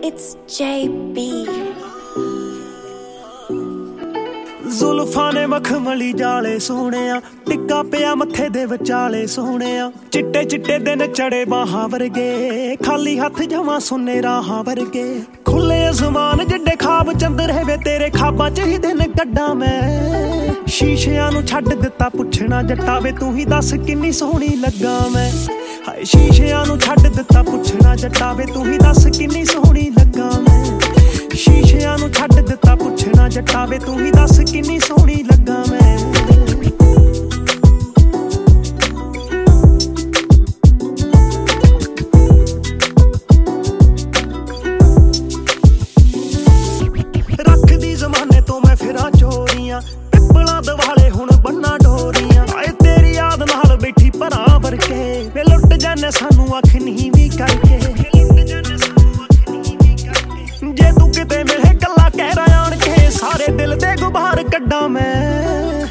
It's JB. ਜ਼ੁਲਫਾਂ ਨੇ ਮਖਮਲੀ ਜਾਲੇ ਸੋਹਣਿਆ, ਟਿੱਕਾ ਪਿਆ ਮੱਥੇ ਦੇ ਵਿਚਾਲੇ ਸੋਹਣਿਆ। ਚਿੱਟੇ ਚਿੱਟੇ ਦਿਨ ਚੜੇ ਬਾਹਾਂ ਵਰਗੇ, ਖਾਲੀ ਹੱਥ ਜਮਾਂ ਸੁੰਨੇ ਰਾਹਾਂ ਵਰਗੇ। ਖੁੱਲੇ ਅਸਮਾਨ ਜਿੱਡੇ ਖਾਬ ਚੰਦਰੇ ਵੇ, ਤੇਰੇ ਖਾਬਾਂ ਚ ਹੀ ਦਿਨ ਕੱਢਾਂ ਮੈਂ। ਸ਼ੀਸ਼ਿਆਂ ਨੂੰ ਛੱਡ ਦਿੱਤਾ ਪੁੱਛਣਾ ਜੱਟਾ ਵੇ, ਤੂੰ ਹੀ ਦੱਸ ਕਿੰਨੀ ਸੋਹਣੀ ਲੱਗਾ ਮੈਂ। ਹਾਏ ਸ਼ੀਸ਼ਿਆਂ ਨੂੰ ਛੱਡ ਦਿੱਤਾ ਪੁੱਛਣਾ ਜੱਟਾ ਵੇ, ਤੂੰ ਹੀ ਦੱਸ ਕਿੰਨੀ ਸੋਹਣੀ ਲੱਗਾ ਮੈਂ। ਸ਼ੀਸ਼ਿਆਂ ਨੂੰ ਛੱਡ ਦਿੱਤਾ ਪੁੱਛਣਾ ਜੱਟਾ ਵੇ, ਤੂੰ ਹੀ ਦੱਸ ਕਿੰਨੀ ਸੋਹਣੀ ਲੱਗਾ ਮੈਂ। ਰੱਖਦੀ ਜ਼ਮਾਨੇ ਤੋਂ ਮੈਂ ਫਿਰਾਂ ਚੋਰੀਆਂ, ਪਿੱਪਲਾਂ ਦਵਾਲੇ ਹੁਣ ਬੰਨਾ ਡੋਰੀਆਂ। ਆਏ ਤੇਰੀ ਯਾਦ ਨਾਲ ਬੈਠੀ ਭਰਾ ਵਰਕੇ, ਵੇ ਲੁੱਟ ਜਾਨੇ ਸਾਨੂੰ ਅੱਖ ਨੀਵੀਂ ਕਰਕੇ। ਜੇ ਤੂੰ ਕਿਤੇ ਮਿਲੇ ਗੱਲਾਂ ਕਹਿ ਰਿਹਾ ਆਣ ਕੇ, ਸਾਰੇ ਦਿਲ ਦੇ ਗੁਬਾਰ ਕੱਢਾਂ ਮੈਂ।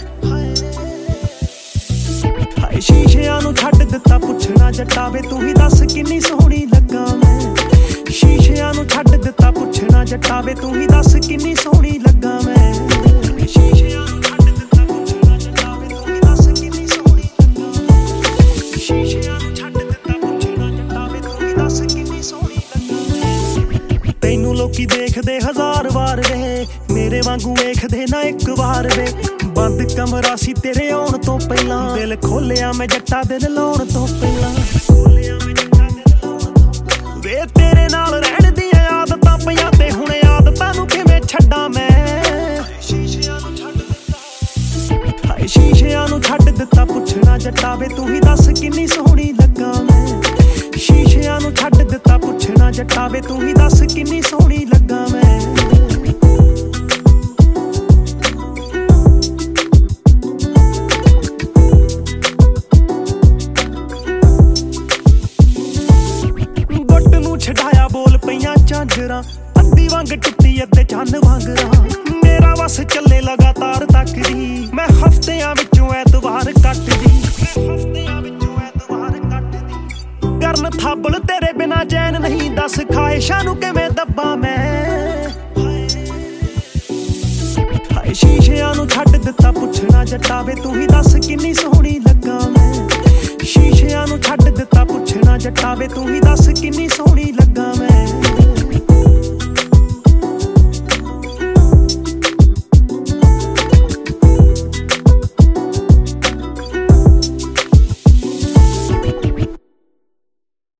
ਹਾਏ ਸ਼ੀਸ਼ਿਆਂ ਨੂੰ ਛੱਡ ਦਿੱਤਾ ਪੁੱਛਣਾ ਜੱਟਾ ਵੇ, ਤੂੰ ਹੀ ਦੱਸ ਕਿੰਨੀ ਸੋਹਣੀ ਲੱਗਾ ਮੈਂ। ਸ਼ੀਸ਼ਿਆਂ ਨੂੰ ਛੱਡ ਦਿੱਤਾ ਪੁੱਛਣਾ ਜੱਟਾ ਵੇ, ਤੂੰ ਹੀ ਦੱਸ ਕਿੰਨੀ ਸੋਹਣੀ ਲੱਗਾ ਮੈਂ। ਸ਼ੀਸ਼ਿਆਂ ਨੂੰ ਛੱਡ ਦਿੱਤਾ ਪੁੱਛਣਾ ਜੱਟਾ ਵੇ, ਤੂੰ ਹੀ ਦੱਸ ਕਿੰਨੀ ਸੋਹਣੀ ਲੱਗਾ ਮੈਂ। ਸ਼ੀਸ਼ਿਆਂ ਨੂੰ ਛੱਡ ਦਿੱਤਾ ਪੁੱਛਣਾ ਜੱਟਾ ਵੇ, ਤੂੰ ਹੀ ਦੱਸ ਕਿੰਨੀ ਸੋਹਣੀ ਲੱਗਾ ਮੈਂ। ਤੈਨੂੰ ਲੋਕੀ ਦੇਖਦੇ ਹਜ਼ਾਰ ਵਾਰ ਵੇ, ਮੇਰੇ ਵਾਂਗੂ ਵੇਖਦੇ ਨਾ ਇੱਕ ਵਾਰ ਵੇ। ਬੰਦ ਕਮਰਾ ਸੀ ਤੇਰੇ ਆਉਣ ਤੋਂ ਪਹਿਲਾਂ, ਦਿਲ ਖੋਲਿਆ ਮੈਂ ਜੱਟਾ ਦਿਲ ਲਾਉਣ ਤੋਂ ਪਹਿਲਾਂ। ਵੇ ਤੇਰੇ ਨਾਲ ਰਹਿਣ ਦੀਆਂ ਆਦਤਾਂ ਪਈਆਂ, ਤੇ ਹੁਣ ਆਦਤਾਂ ਨੂੰ ਕਿਵੇਂ ਛੱਡਾਂ ਮੈਂ। ਸ਼ੀਸ਼ਿਆਂ ਨੂੰ ਛੱਡ ਦਿੱਤਾ, ਹਾਏ ਸ਼ੀਸ਼ਿਆਂ ਨੂੰ ਛੱਡ ਦਿੱਤਾ ਪੁੱਛਣਾ ਜੱਟਾ ਵੇ, ਤੂੰ ਹੀ ਦੱਸ ਕਿੰਨੀ ਸੋਹਣੀ ਲੱਗਾ ਮੈਂ। ਸ਼ੀਸ਼ਿਆਂ ਨੂੰ ਛੱਡ ਦਿੱਤਾ ਪੁੱਛਣਾ ਜੱਟਾ ਵੇ, ਤੂੰ ਹੀ ਦੱਸ ਕਿੰਨੀ ਸੋਹਣੀ ਲੱਗਾ ਮੈਂ। ਗੁੱਟ ਨੂੰ ਛਡਾਇਆ ਬੋਲ ਪਈਆਂ ਝਾਂਜਰਾਂ, ਅੱਧੀ ਵਾਂਗ ਟੁੱਟੀ ਅੱਧੇ ਚੰਨ ਵਾਂਗਰਾਂ। ਮੇਰਾ ਵਸ ਚੱਲੇ ਲਗਾਤਾਰ ਤੱਕਦੀ, ਮੈਂ ਹਫ਼ਤਿਆਂ ਵਿੱਚੋਂ ਐਤਵਾਰ ਕੱਟਦੀ। ਕਰਨ ਥਾਬਲ ਤੇਰੇ ਬਿਨਾ ਚੈਨ ਨਹੀਂ, ਦੱਸ ਖਾਹਿਸ਼ਾਂ ਨੂੰ ਕਿਵੇਂ ਦੱਬਾਂ ਮੈਂ। ਹਾਏ ਸ਼ੀਸ਼ਿਆਂ ਨੂੰ ਛੱਡ ਦਿੱਤਾ ਪੁੱਛਣਾ ਜੱਟਾ ਵੇ, ਤੂੰ ਹੀ ਦੱਸ ਕਿੰਨੀ ਸੋਹਣੀ ਲੱਗਾ ਮੈਂ। ਸ਼ੀਸ਼ਿਆਂ ਨੂੰ ਛੱਡ ਦਿੱਤਾ ਪੁੱਛਣਾ ਜੱਟਾ ਵੇ, ਤੂੰ ਹੀ ਦੱਸ ਕਿੰਨੀ ਸੋਹਣੀ ਲੱਗਾ ਮੈਂ।